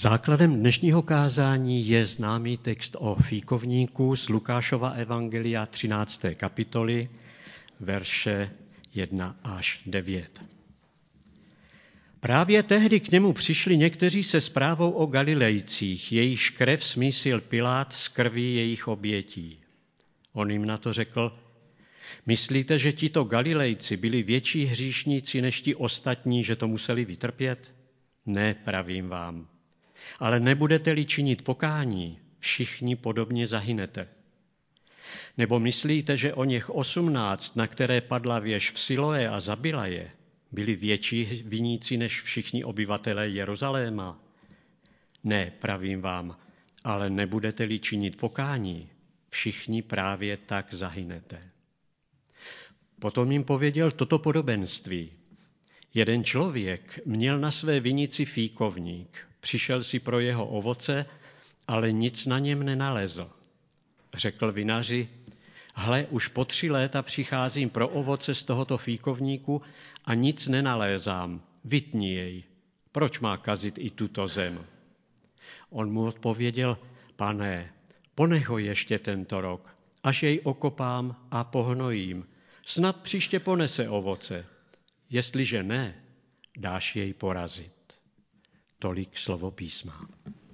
Základem dnešního kázání je známý text o fíkovníku z Lukášova evangelia 13. kapitoly, verše 1 až 9. Právě tehdy k němu přišli někteří se zprávou o Galilejcích, jejichž krev smísil Pilát z krví jejich obětí. On jim na to řekl: Myslíte, že tito Galilejci byli větší hříšníci než ti ostatní, že to museli vytrpět? Ne, pravím vám. Ale nebudete-li činit pokání, všichni podobně zahynete. Nebo myslíte, že o něch 18, na které padla věž v Siloé a zabila je, byli větší viníci než všichni obyvatelé Jeruzaléma? Ne, pravím vám, ale nebudete-li činit pokání, všichni právě tak zahynete. Potom jim pověděl toto podobenství. Jeden člověk měl na své vinici fíkovník. Přišel si pro jeho ovoce, ale nic na něm nenalezl. Řekl vinaři: Hle, už po 3 léta přicházím pro ovoce z tohoto fíkovníku a nic nenalézám. Vytni jej. Proč má kazit i tuto zem? On mu odpověděl: Pane, ponech ho ještě tento rok, až jej okopám a pohnojím. Snad příště ponese ovoce. Jestliže ne, dáš jej porazit. Tolik slovo písma.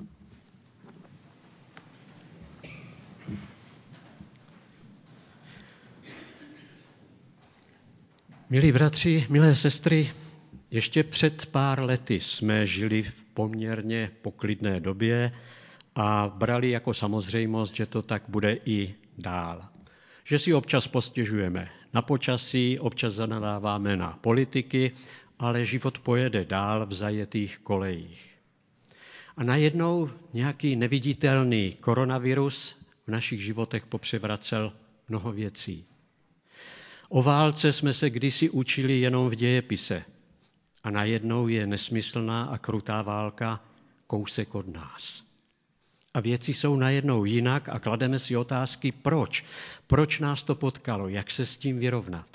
Milí bratři, milé sestry, ještě před pár lety jsme žili v poměrně poklidné době a brali jako samozřejmost, že to tak bude i dál. Že si občas postěžujeme na počasí, občas zanadáváme na politiky, ale život pojede dál v zajetých kolejích. A najednou nějaký neviditelný koronavirus v našich životech popřevracel mnoho věcí. O válce jsme se kdysi učili jenom v dějepise a najednou je nesmyslná a krutá válka kousek od nás. A věci jsou najednou jinak a klademe si otázky, proč? Proč nás to potkalo? Jak se s tím vyrovnat?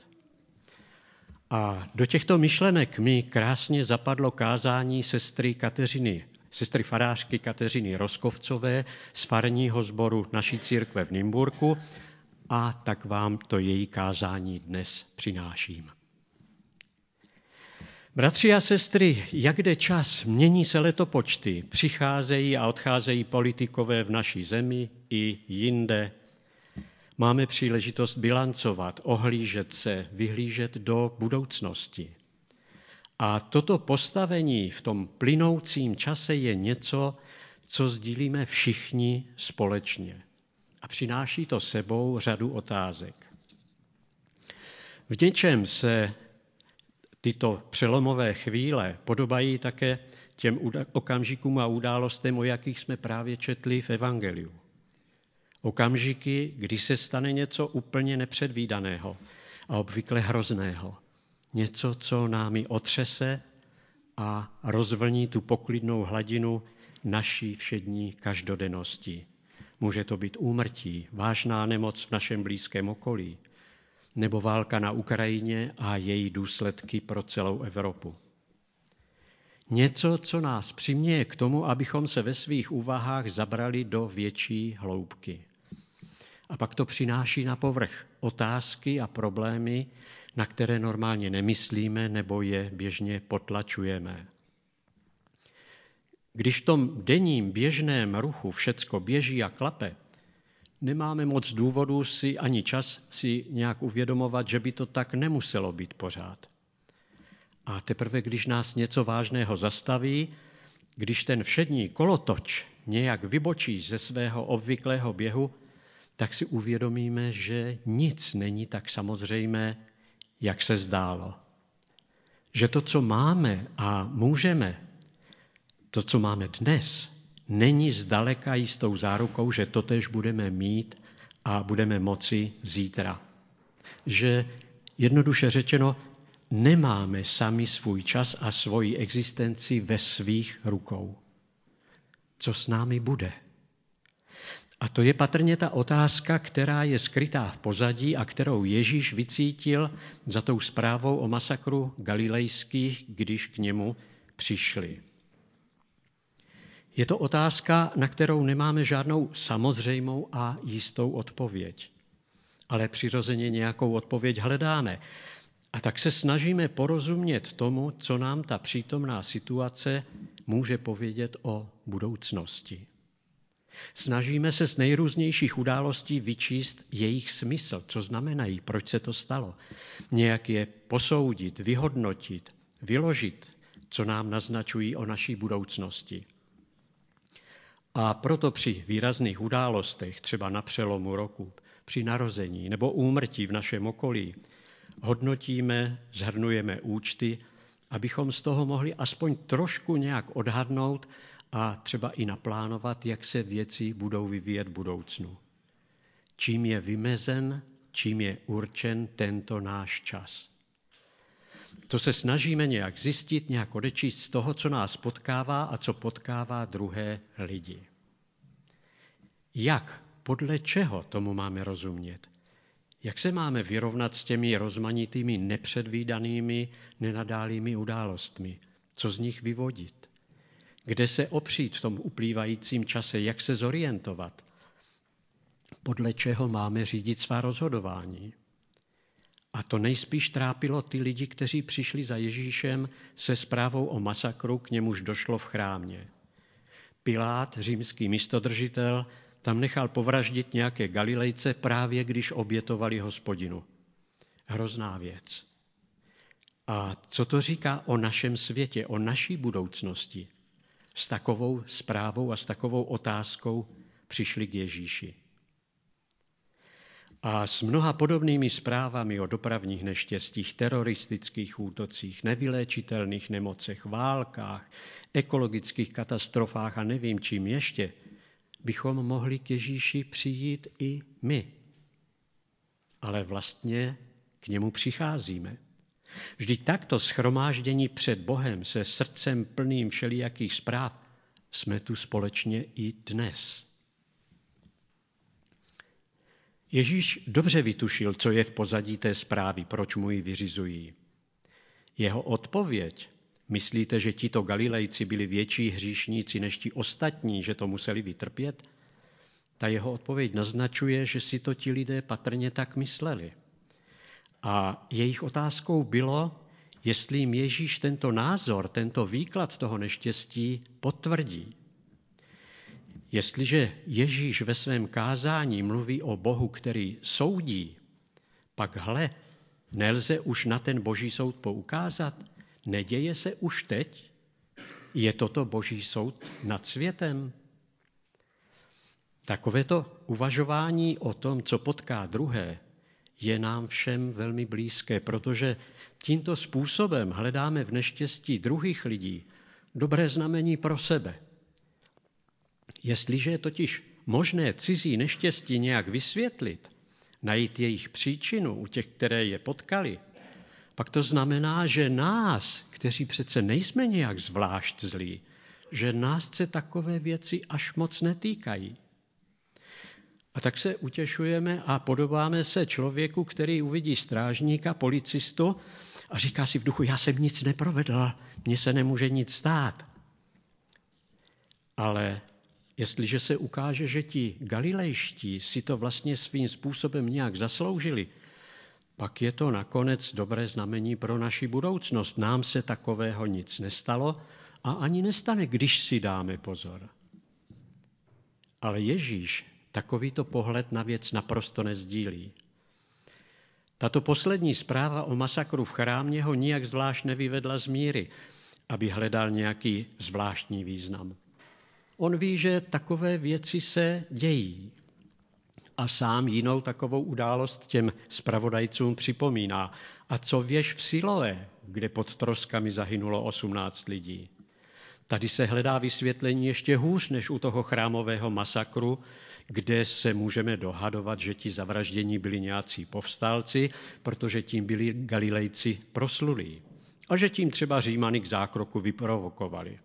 A do těchto myšlenek mi krásně zapadlo kázání sestry farářky Kateřiny Roskovcové z farního sboru naší církve v Nymburku, a tak vám to její kázání dnes přináším. Bratři a sestry, jak jde čas, mění se letopočty, přicházejí a odcházejí politikové v naší zemi i jinde. Máme příležitost bilancovat, ohlížet se, vyhlížet do budoucnosti. A toto postavení v tom plynoucím čase je něco, co sdílíme všichni společně. A přináší to sebou řadu otázek. V něčem se tyto přelomové chvíle podobají také těm okamžikům a událostem, o jakých jsme právě četli v evangeliu. Okamžiky, kdy se stane něco úplně nepředvídaného a obvykle hrozného. Něco, co námi otřese a rozvlní tu poklidnou hladinu naší všední každodennosti. Může to být úmrtí, vážná nemoc v našem blízkém okolí, nebo válka na Ukrajině a její důsledky pro celou Evropu. Něco, co nás přiměje k tomu, abychom se ve svých úvahách zabrali do větší hloubky. A pak to přináší na povrch otázky a problémy, na které normálně nemyslíme nebo je běžně potlačujeme. Když v tom denním běžném ruchu všecko běží a klape, nemáme moc důvodů ani čas si nějak uvědomovat, že by to tak nemuselo být pořád. A teprve, když nás něco vážného zastaví, když ten všední kolotoč nějak vybočí ze svého obvyklého běhu, tak si uvědomíme, že nic není tak samozřejmé, jak se zdálo. Že to, co máme a můžeme, to, co máme dnes, není zdaleka jistou zárukou, že totéž budeme mít a budeme moci zítra. Že jednoduše řečeno, nemáme sami svůj čas a svoji existenci ve svých rukou. Co s námi bude? A to je patrně ta otázka, která je skrytá v pozadí a kterou Ježíš vycítil za tou zprávou o masakru galilejských, když k němu přišli. Je to otázka, na kterou nemáme žádnou samozřejmou a jistou odpověď. Ale přirozeně nějakou odpověď hledáme. A tak se snažíme porozumět tomu, co nám ta přítomná situace může povědět o budoucnosti. Snažíme se z nejrůznějších událostí vyčíst jejich smysl, co znamenají, proč se to stalo. Nějak je posoudit, vyhodnotit, vyložit, co nám naznačují o naší budoucnosti. A proto při výrazných událostech, třeba na přelomu roku, při narození nebo úmrtí v našem okolí, hodnotíme, shrnujeme účty, abychom z toho mohli aspoň trošku nějak odhadnout a třeba i naplánovat, jak se věci budou vyvíjet v budoucnu. Čím je vymezen, čím je určen tento náš čas. To se snažíme nějak zjistit, nějak odečíst z toho, co nás potkává a co potkává druhé lidi. Jak, podle čeho tomu máme rozumět? Jak se máme vyrovnat s těmi rozmanitými, nepředvídanými, nenadálými událostmi? Co z nich vyvodit? Kde se opřít v tom uplývajícím čase? Jak se zorientovat? Podle čeho máme řídit svá rozhodování? A to nejspíš trápilo ty lidi, kteří přišli za Ježíšem se zprávou o masakru, k němuž došlo v chrámě. Pilát, římský místodržitel, tam nechal povraždit nějaké Galilejce právě když obětovali Hospodinu. Hrozná věc. A co to říká o našem světě, o naší budoucnosti? S takovou zprávou a s takovou otázkou přišli k Ježíši. A s mnoha podobnými zprávami o dopravních neštěstích, teroristických útocích, nevyléčitelných nemocech, válkách, ekologických katastrofách a nevím čím ještě, bychom mohli k Ježíši přijít i my. Ale vlastně k němu přicházíme. Vždyť takto shromáždění před Bohem se srdcem plným všelijakých zpráv jsme tu společně i dnes. Ježíš dobře vytušil, co je v pozadí té zprávy, proč mu ji vyřizují. Jeho odpověď, myslíte, že tito Galilejci byli větší hříšníci než ti ostatní, že to museli vytrpět? Ta jeho odpověď naznačuje, že si to ti lidé patrně tak mysleli. A jejich otázkou bylo, jestli jim Ježíš tento názor, tento výklad toho neštěstí potvrdí. Jestliže Ježíš ve svém kázání mluví o Bohu, který soudí, pak hle, nelze už na ten boží soud poukázat? Neděje se už teď? Je toto boží soud nad světem? Takovéto uvažování o tom, co potká druhé, je nám všem velmi blízké, protože tímto způsobem hledáme v neštěstí druhých lidí dobré znamení pro sebe. Jestliže je totiž možné cizí neštěstí nějak vysvětlit, najít jejich příčinu u těch, které je potkali, pak to znamená, že nás, kteří přece nejsme nějak zvlášť zlí, že nás se takové věci až moc netýkají. A tak se utěšujeme a podobáme se člověku, který uvidí strážníka, policistu a říká si v duchu, já jsem nic neprovedl, mně se nemůže nic stát. Ale jestliže se ukáže, že ti galilejští si to vlastně svým způsobem nějak zasloužili, pak je to nakonec dobré znamení pro naši budoucnost. Nám se takového nic nestalo a ani nestane, když si dáme pozor. Ale Ježíš takovýto pohled na věc naprosto nezdílí. Tato poslední zpráva o masakru v chrámě ho nijak zvlášť nevyvedla z míry, aby hledal nějaký zvláštní význam. On ví, že takové věci se dějí a sám jinou takovou událost těm zpravodajcům připomíná. A co věž v Siloé, kde pod troskami zahynulo 18 lidí. Tady se hledá vysvětlení ještě hůř než u toho chrámového masakru, kde se můžeme dohadovat, že ti zavraždění byli nějací povstalci, protože tím byli Galilejci proslulí. A že tím třeba Římany k zákroku vyprovokovali.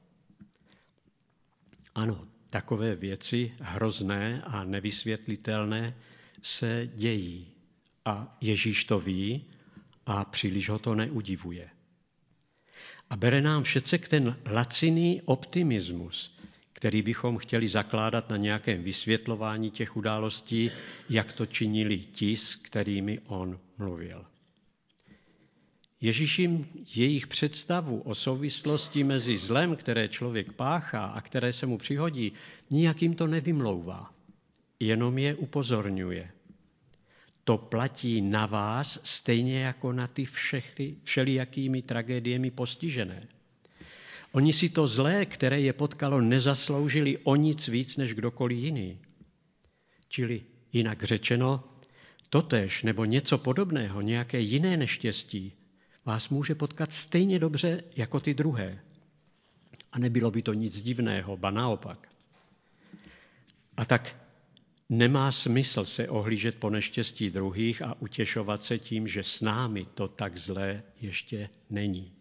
Ano, takové věci hrozné a nevysvětlitelné se dějí. A Ježíš to ví a příliš ho to neudivuje. A bere nám všecek ten laciný optimismus, který bychom chtěli zakládat na nějakém vysvětlování těch událostí, jak to činili ti, s kterými on mluvil. Ježíš jim jejich představu o souvislosti mezi zlem, které člověk páchá a které se mu přihodí, nijak jim to nevymlouvá, jenom je upozorňuje. To platí na vás stejně jako na ty všelijakými tragédiemi postižené. Oni si to zlé, které je potkalo, nezasloužili o nic víc než kdokoliv jiný. Čili jinak řečeno, totéž nebo něco podobného, nějaké jiné neštěstí, vás může potkat stejně dobře jako ty druhé. A nebylo by to nic divného, ba naopak. A tak nemá smysl se ohlížet po neštěstí druhých a utěšovat se tím, že s námi to tak zlé ještě není.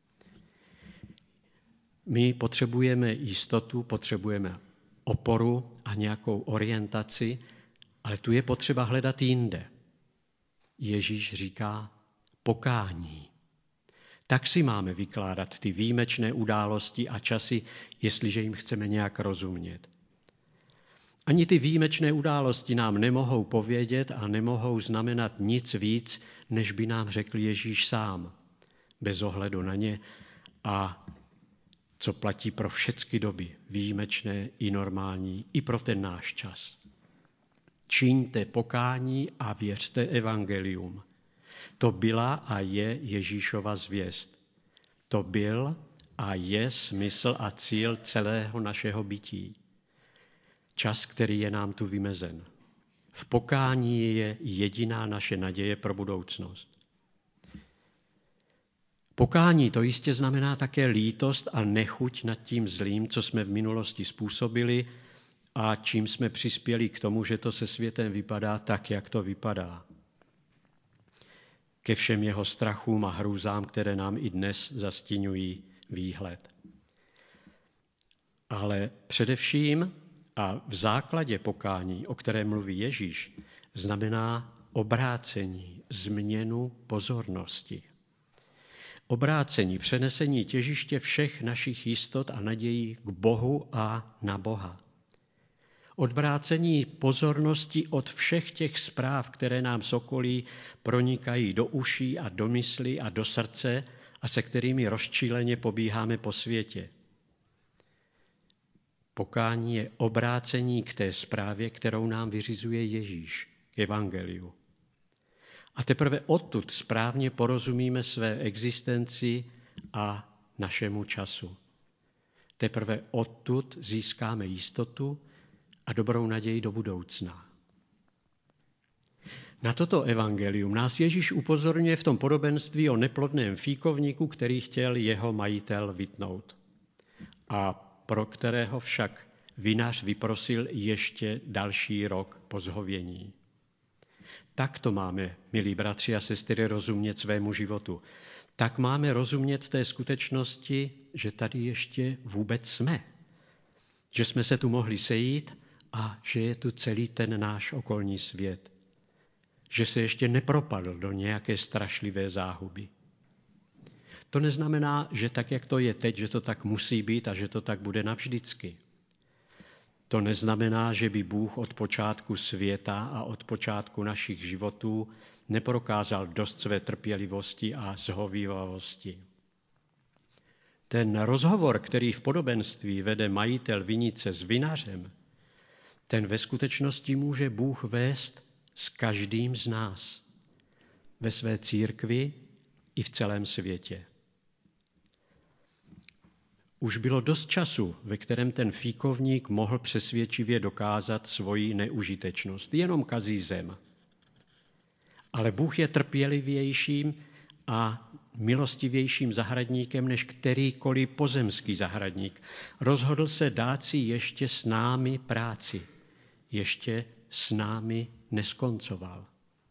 My potřebujeme jistotu, potřebujeme oporu a nějakou orientaci, ale tu je potřeba hledat jinde. Ježíš říká pokání. Tak si máme vykládat ty výjimečné události a časy, jestliže jim chceme nějak rozumět. Ani ty výjimečné události nám nemohou povědět a nemohou znamenat nic víc, než by nám řekl Ježíš sám, bez ohledu na ně a co platí pro všechny doby, výjimečné i normální, i pro ten náš čas. Čiňte pokání a věřte evangelium. To byla a je Ježíšova zvěst. To byl a je smysl a cíl celého našeho bytí. Čas, který je nám tu vymezen. V pokání je jediná naše naděje pro budoucnost. Pokání to jistě znamená také lítost a nechuť nad tím zlým, co jsme v minulosti způsobili a čím jsme přispěli k tomu, že to se světem vypadá tak, jak to vypadá. Ke všem jeho strachům a hrůzám, které nám i dnes zastíňují výhled. Ale především a v základě pokání, o kterém mluví Ježíš, znamená obrácení, změnu pozornosti. Obrácení, přenesení těžiště všech našich jistot a nadějí k Bohu a na Boha. Odvrácení pozornosti od všech těch zpráv, které nám z okolí pronikají do uší a do mysli a do srdce a se kterými rozčíleně pobíháme po světě. Pokání je obrácení k té zprávě, kterou nám vyřizuje Ježíš, k evangeliu. A teprve odtud správně porozumíme své existenci a našemu času. Teprve odtud získáme jistotu a dobrou naději do budoucna. Na toto evangelium nás Ježíš upozorňuje v tom podobenství o neplodném fíkovníku, který chtěl jeho majitel vytnout. A pro kterého však vinař vyprosil ještě další rok po zhovění. Tak to máme, milí bratři a sestry, rozumět svému životu. Tak máme rozumět té skutečnosti, že tady ještě vůbec jsme. Že jsme se tu mohli sejít a že je tu celý ten náš okolní svět. Že se ještě nepropadl do nějaké strašlivé záhuby. To neznamená, že tak, jak to je teď, že to tak musí být a že to tak bude navždycky. To neznamená, že by Bůh od počátku světa a od počátku našich životů neprokázal dost své trpělivosti a zhovívavosti. Ten rozhovor, který v podobenství vede majitel vinice s vinařem, ten ve skutečnosti může Bůh vést s každým z nás, ve své církvi i v celém světě. Už bylo dost času, ve kterém ten fíkovník mohl přesvědčivě dokázat svoji neužitečnost. Jenom kazí zem. Ale Bůh je trpělivějším a milostivějším zahradníkem než kterýkoliv pozemský zahradník. Rozhodl se dát si ještě s námi práci. Ještě s námi neskoncoval.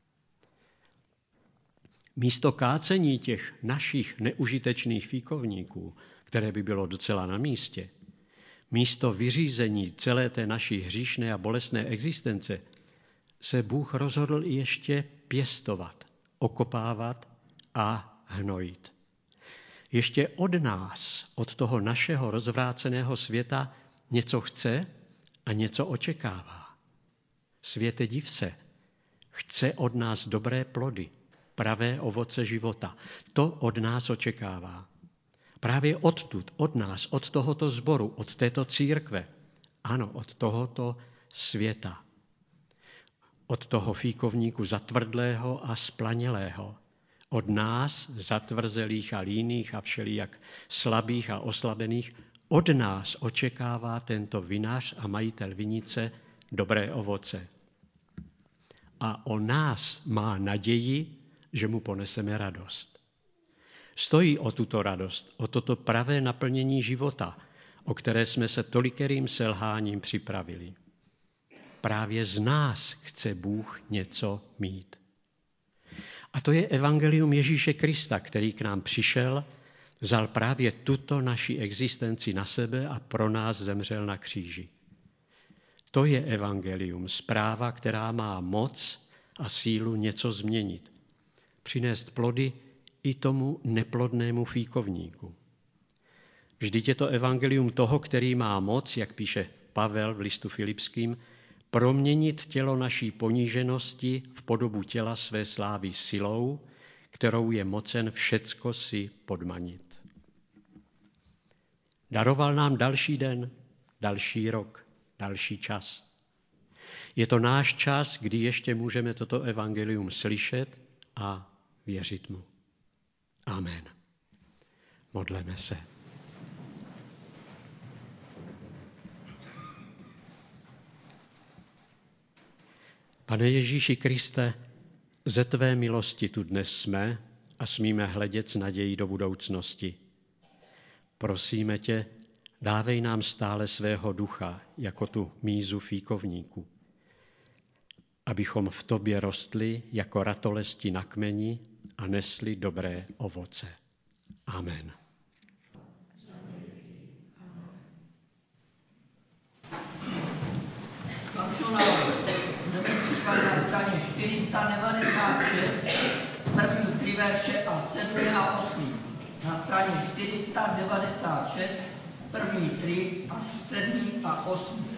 Místo kácení těch našich neužitečných fíkovníků, které by bylo docela na místě, místo vyřízení celé té naší hříšné a bolestné existence, se Bůh rozhodl ještě pěstovat, okopávat a hnojit. Ještě od nás, od toho našeho rozvráceného světa, něco chce a něco očekává. Světe, div se, chce od nás dobré plody, pravé ovoce života. To od nás očekává. Právě odtud, od nás, od tohoto sboru, od této církve, ano, od tohoto světa, od toho fíkovníku zatvrdlého a splanělého, od nás, zatvrzelých a líných a všelijak slabých a oslabených, od nás očekává tento vinař a majitel vinice dobré ovoce. A o nás má naději, že mu poneseme radost. Stojí o tuto radost, o toto pravé naplnění života, o které jsme se tolikerým selháním připravili. Právě z nás chce Bůh něco mít. A to je evangelium Ježíše Krista, který k nám přišel, vzal právě tuto naši existenci na sebe a pro nás zemřel na kříži. To je evangelium, zpráva, která má moc a sílu něco změnit. Přinést plody i tomu neplodnému fíkovníku. Vždyť je to evangelium toho, který má moc, jak píše Pavel v listu Filipským, proměnit tělo naší poníženosti v podobu těla své slávy silou, kterou je mocen všecko si podmanit. Daroval nám další den, další rok, další čas. Je to náš čas, kdy ještě můžeme toto evangelium slyšet a věřit mu. Amen. Modleme se. Pane Ježíši Kriste, ze tvé milosti tu dnes jsme a smíme hledět s nadějí do budoucnosti. Prosíme tě, dávej nám stále svého ducha, jako tu mízu fíkovníku, abychom v tobě rostli jako ratolesti na kmeni a nesli dobré ovoce. Amen. Budeme příklad na straně 496, první 3 verše a 7 a 8. Na straně 496, první 3 až 7 a 8.